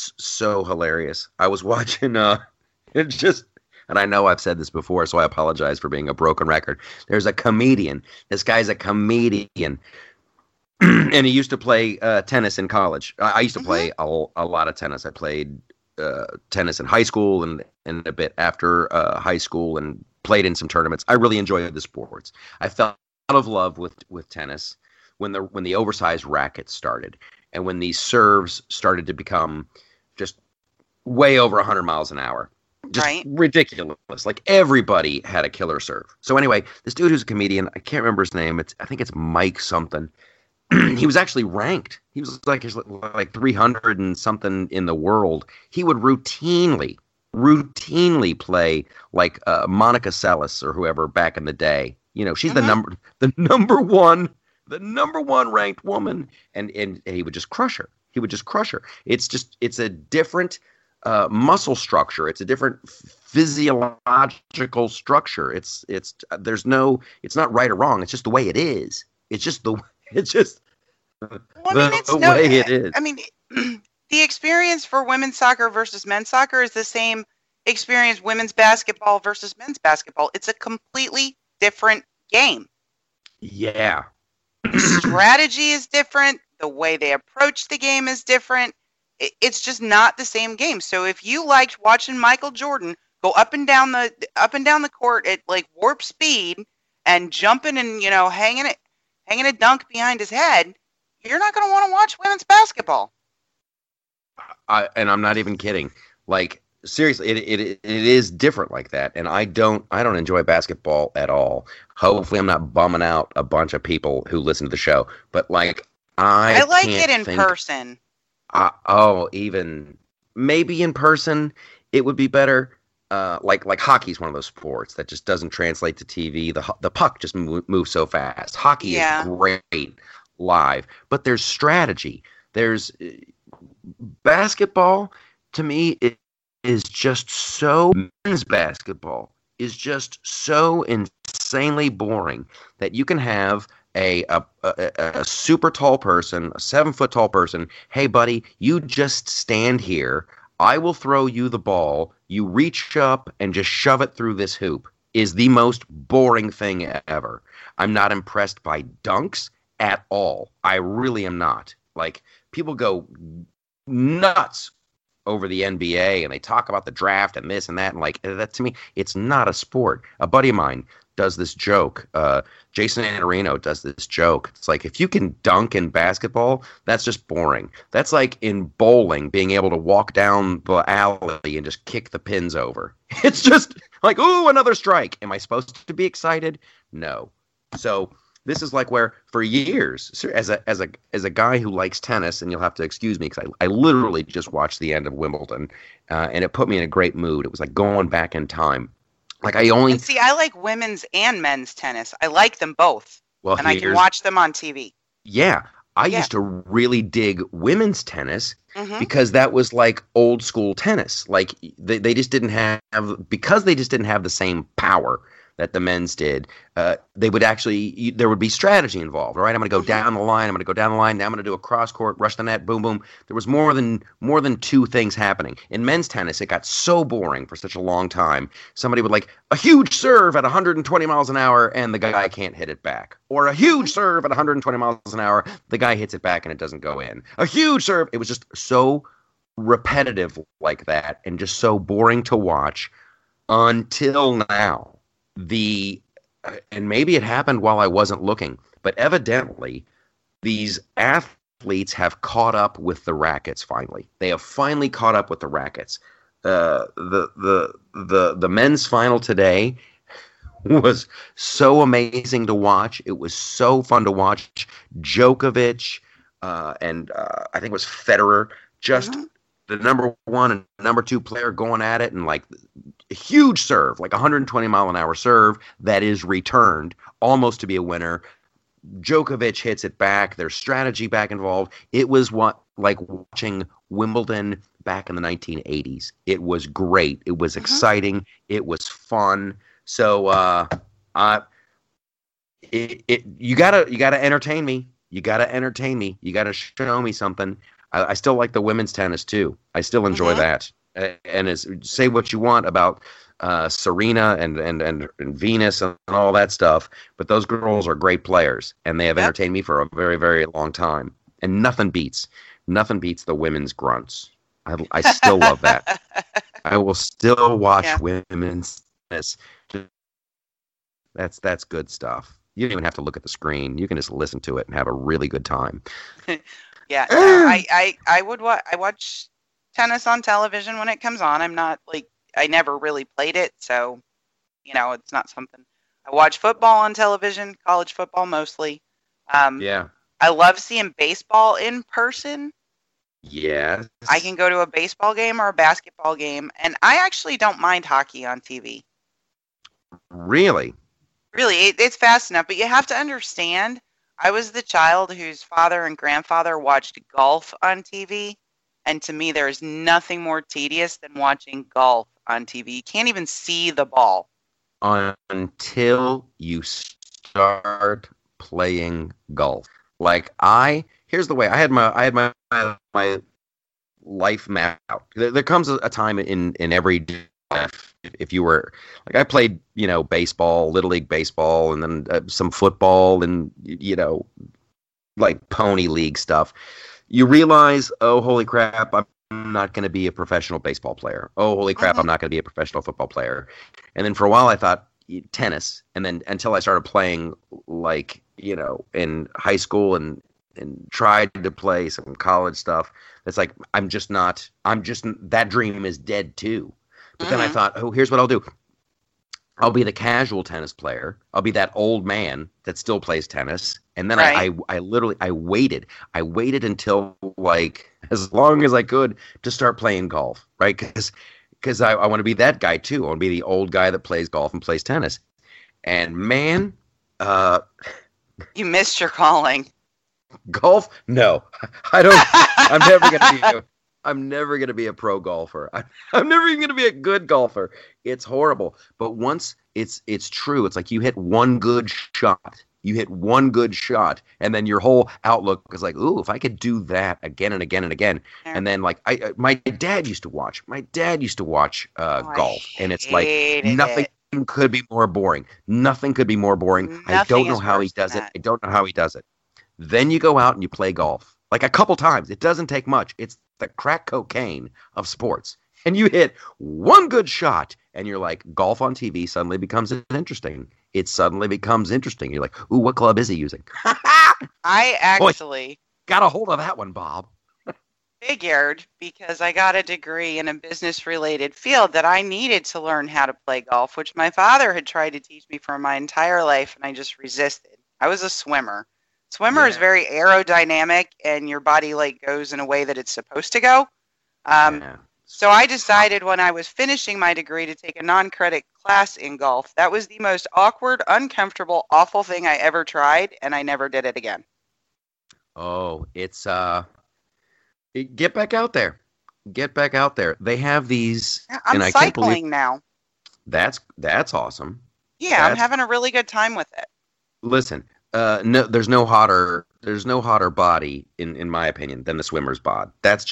I was watching and I know I've said this before, so I apologize for being a broken record. There's a comedian. This guy's a comedian. And he used to play tennis in college. I used to play a lot of tennis. I played tennis in high school and a bit after high school and played in some tournaments. I really enjoyed the sports. I fell out of love with tennis when the oversized rackets started. And when these serves started to become just way over 100 miles an hour. Just ridiculous. Like, everybody had a killer serve. So anyway, this dude who's a comedian, I can't remember his name. I think it's Mike something. He was actually ranked. He was like 300 and something in the world. He would routinely play like Monica Seles or whoever back in the day. You know, she's the number one ranked woman, and he would just crush her. It's a different muscle structure. It's a different physiological structure. It's not right or wrong. It's just the way it is. It is. I mean, the experience for women's soccer versus men's soccer is the same experience women's basketball versus men's basketball. It's a completely different game. Yeah. The strategy is different. The way they approach the game is different. It's just not the same game. So if you liked watching Michael Jordan go up and down the court at like warp speed and jumping and hanging a dunk behind his head, you're not going to want to watch women's basketball. And I'm not even kidding. Like, seriously, it is different like that, and I don't enjoy basketball at all. Hopefully, I'm not bumming out a bunch of people who listen to the show. But like, I like can't it in think, person. Even maybe in person, it would be better. Like hockey's one of those sports that just doesn't translate to TV. The puck just moves so fast. Hockey is great live, but there's strategy. There's basketball. To me, it is just so. Men's basketball is just so insanely boring that you can have a super tall person, a 7-foot tall person. Hey, buddy, you just stand here. I will throw you the ball. You reach up and just shove it through this hoop. Is the most boring thing ever. I'm not impressed by dunks at all. I really am not. Like, people go nuts over the NBA and they talk about the draft and this and that, and like, that to me, it's not a sport. A buddy of mine does this joke. Jason Anarino does this joke. It's like, if you can dunk in basketball, that's just boring. That's like in bowling, being able to walk down the alley and just kick the pins over. It's just like, ooh, another strike. Am I supposed to be excited? No. So this is like where for years, as a guy who likes tennis, and you'll have to excuse me because I literally just watched the end of Wimbledon, and it put me in a great mood. It was like going back in time. Like, I like women's and men's tennis. I like them both. Well, and I can watch them on TV. Yeah. I used to really dig women's tennis because that was like old school tennis. Like, they just didn't have, because they just didn't have the same power that the men's did. They would actually, there would be strategy involved. All right, I'm going to go down the line. I'm going to go down the line. Now I'm going to do a cross court, rush the net, boom, boom. There was more than two things happening. In men's tennis, it got so boring for such a long time. Somebody would like a huge serve at 120 miles an hour, and the guy can't hit it back. Or a huge serve at 120 miles an hour, the guy hits it back and it doesn't go in. A huge serve. It was just so repetitive like that, and just so boring to watch until now. And maybe it happened while I wasn't looking, but evidently these athletes have caught up with the rackets. Finally, they have finally caught up with the rackets. The men's final today was so amazing to watch. It was so fun to watch. Djokovic and I think it was Federer, just the number one and number two player going at it, and like a huge serve, like 120 mile an hour serve that is returned almost to be a winner. Djokovic hits it back. There's strategy back involved. It was like watching Wimbledon back in the 1980s. It was great. It was exciting. It was fun. So you gotta entertain me. You gotta entertain me. You gotta show me something. I still like the women's tennis too. I still enjoy that. And say what you want about Serena and Venus and all that stuff, but those girls are great players, and they have entertained me for a very, very long time. And nothing beats the women's grunts. I still love that. I will still watch women's tennis. That's good stuff. You don't even have to look at the screen. You can just listen to it and have a really good time. Yeah, no, I watch tennis on television when it comes on. I'm not like, I never really played it, so it's not something. I watch football on television, college football mostly. I love seeing baseball in person. Yes. I can go to a baseball game or a basketball game, and I actually don't mind hockey on TV. Really? Really, it's fast enough, but you have to understand, I was the child whose father and grandfather watched golf on TV, and to me, there is nothing more tedious than watching golf on TV. You can't even see the ball. Until you start playing golf. Like, here's the way. I had my life mapped out. There comes a time in every if you were like I played, baseball, little league baseball, and then some football, and like pony league stuff. You realize, oh, holy crap, I'm not going to be a professional baseball player. Oh, holy crap, I'm not going to be a professional football player. And then for a while, I thought tennis, and then until I started playing, like in high school and tried to play some college stuff. It's like I'm just that dream is dead too. But then I thought, oh, here's what I'll do. I'll be the casual tennis player. I'll be that old man that still plays tennis. And then I literally waited. I waited until like as long as I could to start playing golf, right? Because I want to be that guy too. I want to be the old guy that plays golf and plays tennis. And man, you missed your calling. Golf? No, I don't. I'm never gonna be a pro golfer. I'm never even gonna be a good golfer. It's horrible. But once it's true. It's like you hit one good shot. You hit one good shot, and then your whole outlook is like, ooh, if I could do that again and again and again. Yeah. And then like my dad used to watch. Golf, and it's like nothing could be more boring. Nothing could be more boring. I don't know how he does it. Then you go out and you play golf. Like a couple times. It doesn't take much. It's the crack cocaine of sports. And you hit one good shot, and you're like, golf on TV suddenly becomes interesting. It suddenly becomes interesting. You're like, ooh, what club is he using? I actually got a hold of that one, Bob. Figured, because I got a degree in a business-related field, that I needed to learn how to play golf, which my father had tried to teach me for my entire life, and I just resisted. I was a swimmer. Swimmer is very aerodynamic, and your body like goes in a way that it's supposed to go. So I decided when I was finishing my degree to take a non-credit class in golf. That was the most awkward, uncomfortable, awful thing I ever tried, and I never did it again. Oh, it's get back out there. Get back out there. They have these. Yeah, I'm cycling now. That's awesome. Yeah, I'm having a really good time with it. Listen. No, there's no hotter body in my opinion than the swimmer's bod. That's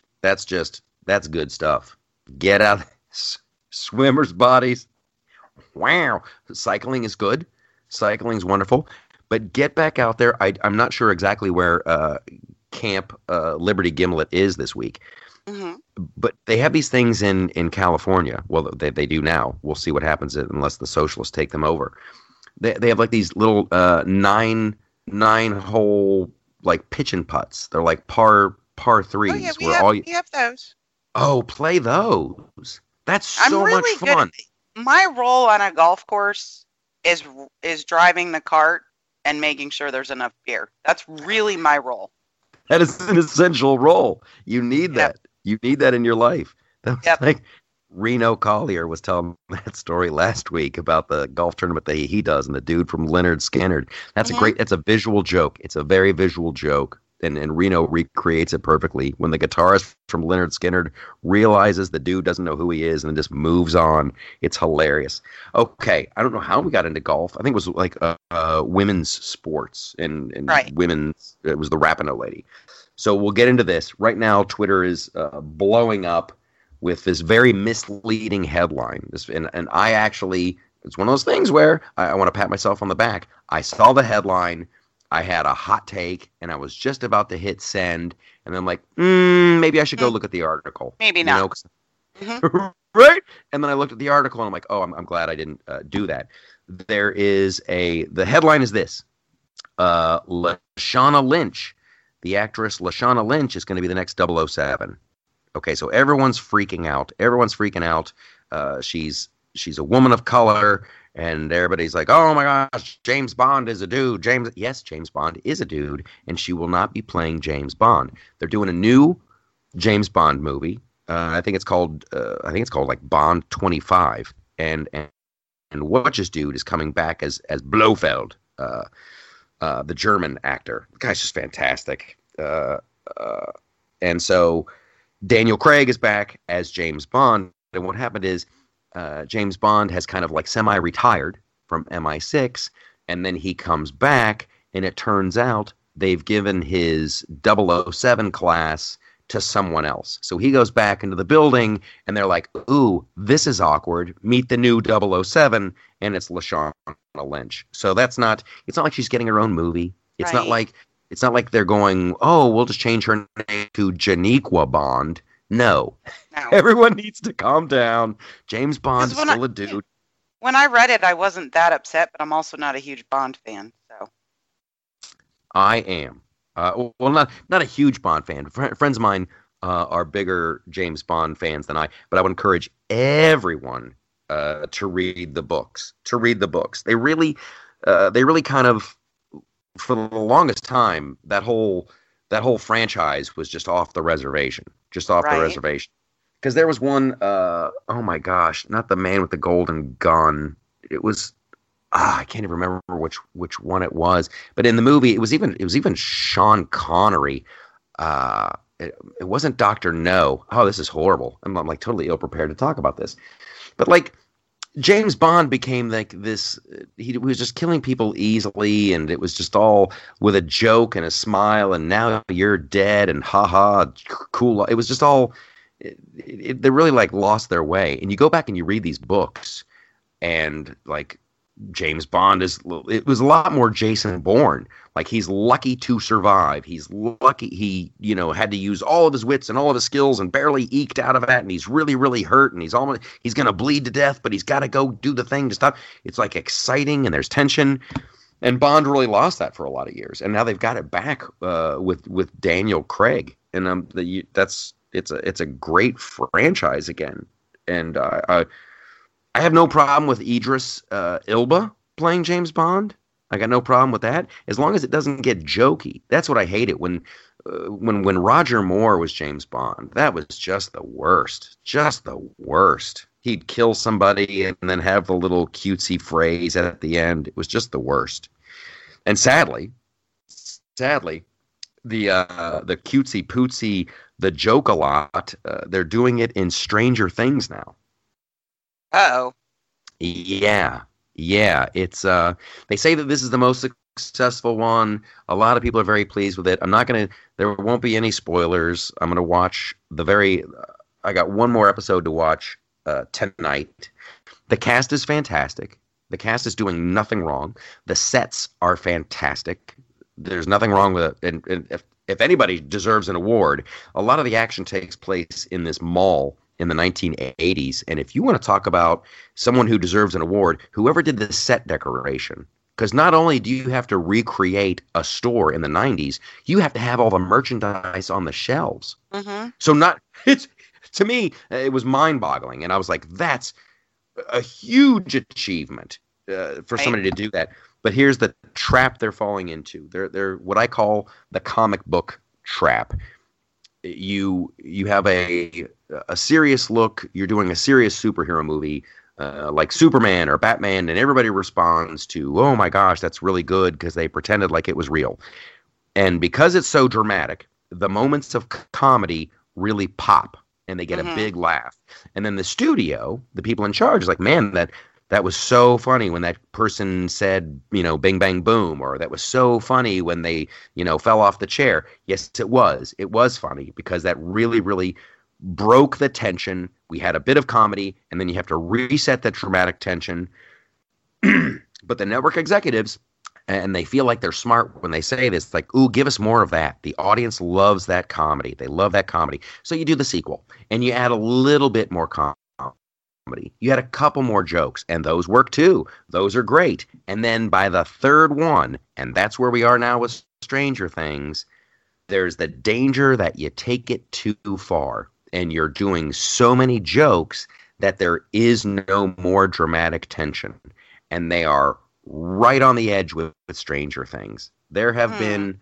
good stuff. Get out, swimmers' bodies. Wow, cycling is good. Cycling's wonderful, but get back out there. I'm not sure exactly where Camp Liberty Gimlet is this week, but they have these things in California. Well, they do now. We'll see what happens unless the socialists take them over. They have like these little nine hole like pitch and putts. They're like par threes. Oh, yeah, we have those. Oh, play those. That's so much fun. My role on a golf course is driving the cart and making sure there's enough beer. That's really my role. That is an essential role. You need that. You need that in your life. That's like Reno Collier was telling that story last week about the golf tournament that he does and the dude from Leonard Skinner. That's it's a visual joke. It's a very visual joke. And Reno recreates it perfectly when the guitarist from Leonard Skinner realizes the dude doesn't know who he is and then just moves on. It's hilarious. Okay, I don't know how we got into golf. I think it was like women's sports and women's. It was the Rapinoe lady. So we'll get into this. Right now, Twitter is blowing up with this very misleading headline. And I actually, it's one of those things where I want to pat myself on the back. I saw the headline. I had a hot take, and I was just about to hit send, and I'm like, maybe I should go look at the article. Maybe not. Right? And then I looked at the article, and I'm like, oh, I'm glad I didn't do that. The headline is this. Lashana Lynch, the actress Lashana Lynch, is going to be the next 007. Okay, so everyone's freaking out. She's a woman of color. And everybody's like, oh my gosh, James Bond is a dude. Yes, James Bond is a dude, and she will not be playing James Bond. They're doing a new James Bond movie. I think it's called like Bond 25. And Whatch's dude is coming back as Blofeld, the German actor. The guy's just fantastic. And so Daniel Craig is back as James Bond. And what happened is, James Bond has kind of like semi-retired from MI6, and then he comes back, and it turns out they've given his 007 class to someone else. So he goes back into the building, and they're like, ooh, this is awkward. Meet the new 007, and it's Lashana Lynch. So it's not like she's getting her own movie. It's not like they're going, oh, we'll just change her name to Janiqua Bond. No. Everyone needs to calm down. James Bond's still a dude. When I read it, I wasn't that upset, but I'm also not a huge Bond fan. So I am. Well, not a huge Bond fan. Friends of mine are bigger James Bond fans than I, but I would encourage everyone to read the books. They really kind of, for the longest time, that whole franchise was just off the reservation. Because there was one, oh my gosh, not the Man with the Golden Gun. It was, I can't even remember which one it was. But in the movie, it was even Sean Connery. It wasn't Dr. No. Oh, this is horrible. I'm like totally ill prepared to talk about this. But like, James Bond became like this, he was just killing people easily, and it was just all with a joke and a smile, and now you're dead, and haha, cool. It was just all, they really like lost their way. And you go back and you read these books, and like James Bond it was a lot more Jason Bourne. Like, he's lucky to survive. He's lucky he, had to use all of his wits and all of his skills and barely eked out of that. And he's really, really hurt. And he's going to bleed to death, but he's got to go do the thing to stop. It's like exciting, and there's tension. And Bond really lost that for a lot of years. And now they've got it back with Daniel Craig. And it's a great franchise again. And I have no problem with Idris Elba playing James Bond. I got no problem with that, as long as it doesn't get jokey. That's what I hated when Roger Moore was James Bond. That was just the worst. He'd kill somebody and then have the little cutesy phrase at the end. It was just the worst. And sadly, the cutesy pootsy, the joke a lot. They're doing it in Stranger Things now. Uh-oh. Yeah, it's they say that this is the most successful one. A lot of people are very pleased with it. There won't be any spoilers. I'm gonna watch I got one more episode to watch tonight. The cast is fantastic. The cast is doing nothing wrong. The sets are fantastic. There's nothing wrong with it. And if anybody deserves an award, a lot of the action takes place in this mall in the 1980s. And if you want to talk about someone who deserves an award, whoever did the set decoration, because not only do you have to recreate a store in the 90s, you have to have all the merchandise on the shelves. Mm-hmm. So to me, it was mind-boggling. And I was like, that's a huge achievement for somebody to do that. But here's the trap they're falling into. They're what I call the comic book trap. You have a serious look. You're doing a serious superhero movie like Superman or Batman, and everybody responds to, oh my gosh, that's really good, because they pretended like it was real. And because it's so dramatic, the moments of comedy really pop, and they get a big laugh. And then the studio, the people in charge, is like, man, that was so funny when that person said, bing, bang, boom, or that was so funny when they, fell off the chair. Yes, it was. It was funny, because that really, really broke the tension. We had a bit of comedy, and then you have to reset the dramatic tension. But the network executives, and they feel like they're smart when they say this, like, ooh, give us more of that. The audience loves that comedy. They love that comedy. So you do the sequel, and you add a little bit more comedy. You had a couple more jokes, and those work too. Those are great. And then by the third one, and that's where we are now with Stranger Things, there's the danger that you take it too far, and you're doing so many jokes that there is no more dramatic tension. And they are right on the edge with Stranger Things. There have been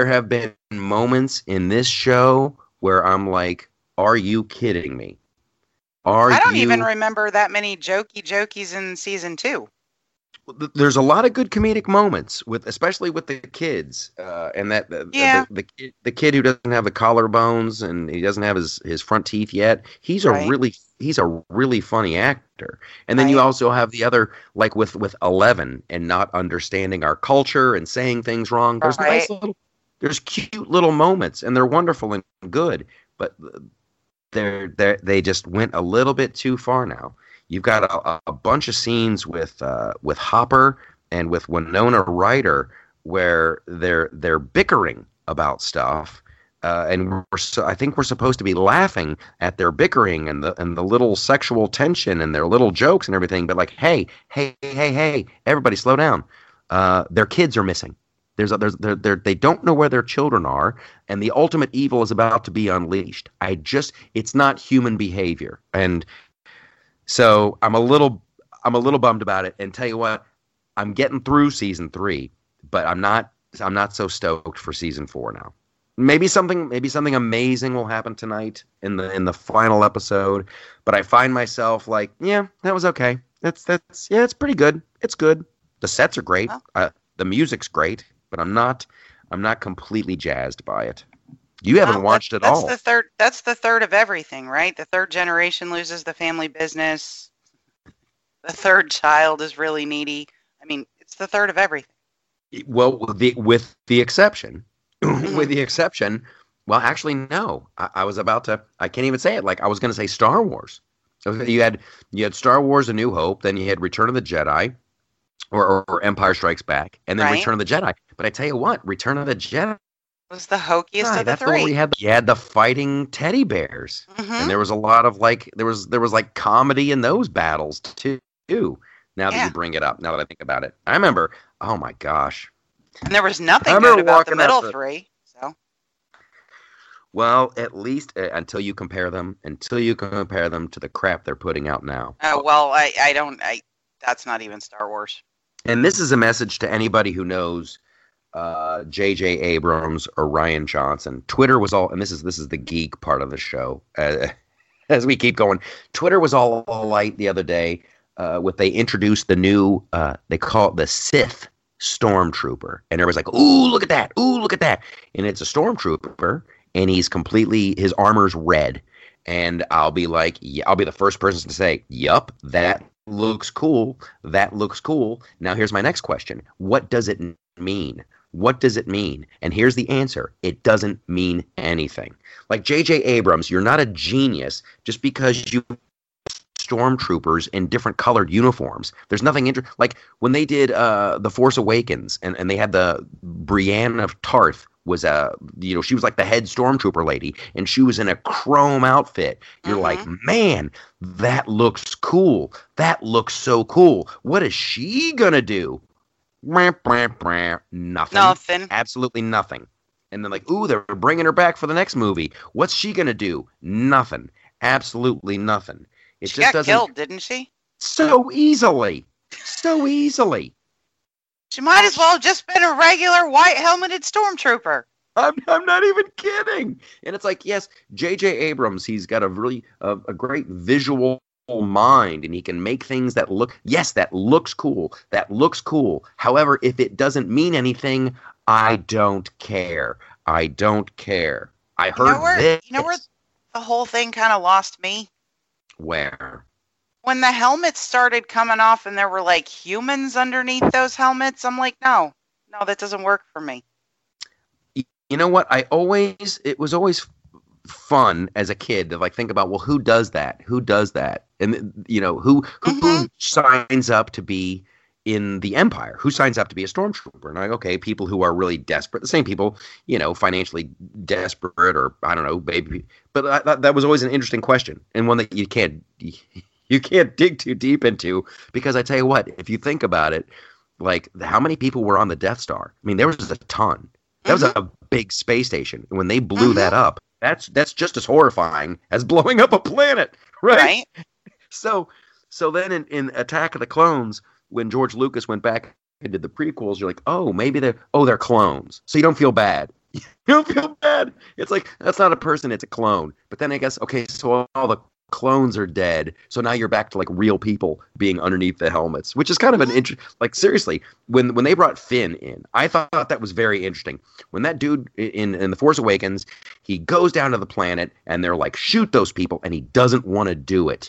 moments in this show where I'm like, are you kidding me? I don't even remember that many jokies in season 2. There's a lot of good comedic moments especially with the kids, and the kid who doesn't have the collarbones and he doesn't have his front teeth yet. He's a really funny actor. And then you also have the other, like with 11 and not understanding our culture and saying things wrong. There's there's cute little moments, and they're wonderful and good. but they just went a little bit too far now. You've got a bunch of scenes with Hopper and with Winona Ryder where they're bickering about stuff, and I think we're supposed to be laughing at their bickering and the little sexual tension and their little jokes and everything. But like, hey, everybody, slow down. Their kids are missing. They don't know where their children are, and the ultimate evil is about to be unleashed. It's not human behavior, and so I'm a little bummed about it. And tell you what, I'm getting through season 3, but I'm not so stoked for season 4 now. Maybe something amazing will happen tonight in the final episode, but I find myself like, yeah, that was okay. It's pretty good. It's good. The sets are great. The music's great, but I'm not completely jazzed by it. You haven't watched it all. That's the third of everything, right? The third generation loses the family business. The third child is really needy. I mean, it's the third of everything. Well, with the exception, well, actually, no. I was about to. I can't even say it. Like I was going to say Star Wars. So you had Star Wars: A New Hope, then you had Return of the Jedi, or Empire Strikes Back, and then Return of the Jedi. But I tell you what, Return of the Jedi was the hokiest of the three. You had the fighting teddy bears, and there was a lot of there was like comedy in those battles too. Now that you bring it up, now that I think about it, I remember. Oh my gosh! And there was nothing good about the middle three. So, well, at least until you compare them to the crap they're putting out now. Oh well, I don't. That's not even Star Wars. And this is a message to anybody who knows J.J. Abrams or Rian Johnson. Twitter was all, and this is the geek part of the show. As we keep going, Twitter was all light the other day. They introduced the new, they call it the Sith Stormtrooper, and everybody's like, "Ooh, look at that! Ooh, look at that!" And it's a Stormtrooper, and his armor's red. And I'll be like, I'll be the first person to say, "Yup, that looks cool. That looks cool." Now here's my next question: what does it mean? What does it mean? And here's the answer: it doesn't mean anything. Like J.J. Abrams, you're not a genius just because you stormtroopers in different colored uniforms. There's nothing like when they did The Force Awakens and they had the Brienne of Tarth was she was like the head stormtrooper lady, and she was in a chrome outfit. You're like, man, that looks cool. That looks so cool. What is she gonna do? Nothing. Absolutely nothing. And then like, ooh, they're bringing her back for the next movie. What's she gonna do? Nothing. Absolutely nothing. She got killed, didn't she? So easily. She might as well have just been a regular white helmeted stormtrooper. I'm not even kidding. And it's like, yes, J.J. Abrams, he's got a really a great visual mind, and he can make things that looks cool. That looks cool. However, if it doesn't mean anything, I don't care. I heard this. You know where the whole thing kind of lost me? Where? When the helmets started coming off and there were like humans underneath those helmets, I'm like, no, that doesn't work for me. You know what? It was always fun as a kid to like think about, well, who does that? And who signs up to be in the Empire? Who signs up to be a stormtrooper? And I'm like, okay, people who are really desperate, the same people, financially desperate, or I don't know, maybe. But that was always an interesting question, and one that you can't dig too deep into, because I tell you what, if you think about it, like how many people were on the Death Star? I mean, there was a ton. That was a big space station. And when they blew that up, that's just as horrifying as blowing up a planet, right? So then in Attack of the Clones, when George Lucas went back and did the prequels, you're like, oh, maybe they're clones. So you don't feel bad. You don't feel bad. It's like, that's not a person, it's a clone. But then I guess, okay, so all the clones are dead. So now you're back to like real people being underneath the helmets, which is kind of an interesting, like seriously, when they brought Finn in, I thought that was very interesting. When that dude in The Force Awakens, he goes down to the planet and they're like, shoot those people, and he doesn't want to do it.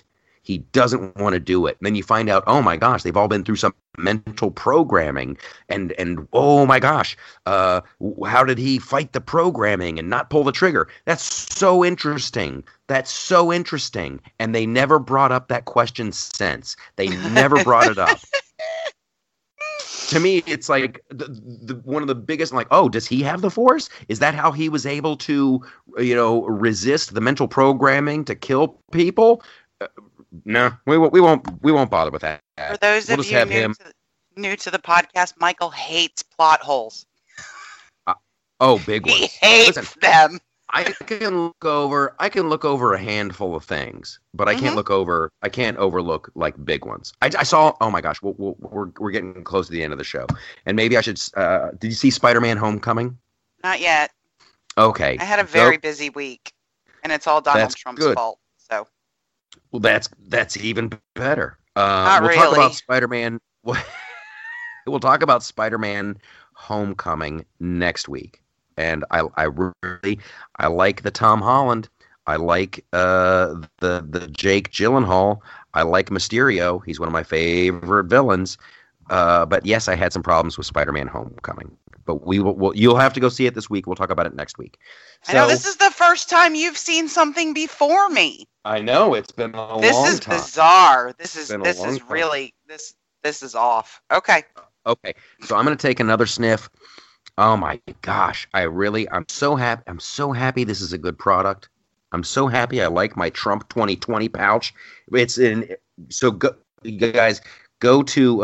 He doesn't want to do it. And then you find out, oh my gosh, they've all been through some mental programming, and oh my gosh, how did he fight the programming and not pull the trigger? That's so interesting. And they never brought up that question since. They never brought it up. To me, it's like one of the biggest, like, oh, does he have the Force? Is that how he was able to, resist the mental programming to kill people? No, we won't bother with that. For those of you new to the podcast, Michael hates plot holes. Big ones. He hates them. I can look over a handful of things, but I can't overlook like big ones. I saw. Oh my gosh, we're getting close to the end of the show, and maybe I should. Did you see Spider-Man: Homecoming? Not yet. Okay. I had a very busy week, and it's all Donald Trump's fault. So. Well, that's even better. Not we'll really. talk about Spider-Man. We'll talk about Spider-Man: Homecoming next week. And I like the Tom Holland. I like the Jake Gyllenhaal. I like Mysterio. He's one of my favorite villains. But yes, I had some problems with Spider-Man: Homecoming. But you'll have to go see it this week. We'll talk about it next week. I know this is the first time you've seen something before me. I know, it's been a long time. This is bizarre. This is really this is off. Okay. Okay. So I'm going to take another sniff. Oh my gosh, I'm so happy. I'm so happy this is a good product. I'm so happy I like my Trump 2020 pouch. You guys go to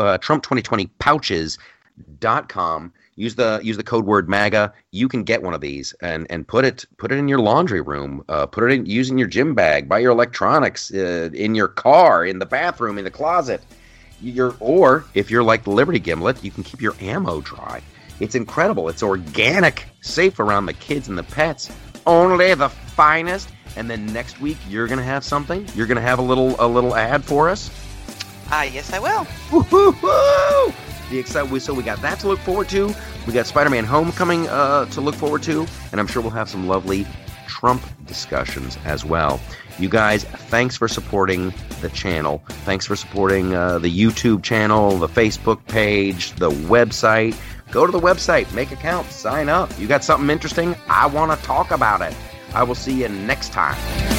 Trump2020pouches.com. Use the code word MAGA. You can get one of these and put it in your laundry room. Put it in using your gym bag, by your electronics, in your car, in the bathroom, in the closet. Or if you're like the Liberty Gimlet, you can keep your ammo dry. It's incredible. It's organic, safe around the kids and the pets. Only the finest. And then next week you're gonna have something. You're gonna have a little ad for us. Yes, I will. Woo-hoo-hoo! So we got that to look forward to. We got Spider-Man: Homecoming to look forward to, and I'm sure we'll have some lovely Trump discussions as well. You guys, thanks for supporting the channel. Thanks for supporting the YouTube channel, the Facebook page, the website. Go to the website, make accounts, sign up. You got something interesting? I want to talk about it. I will see you next time.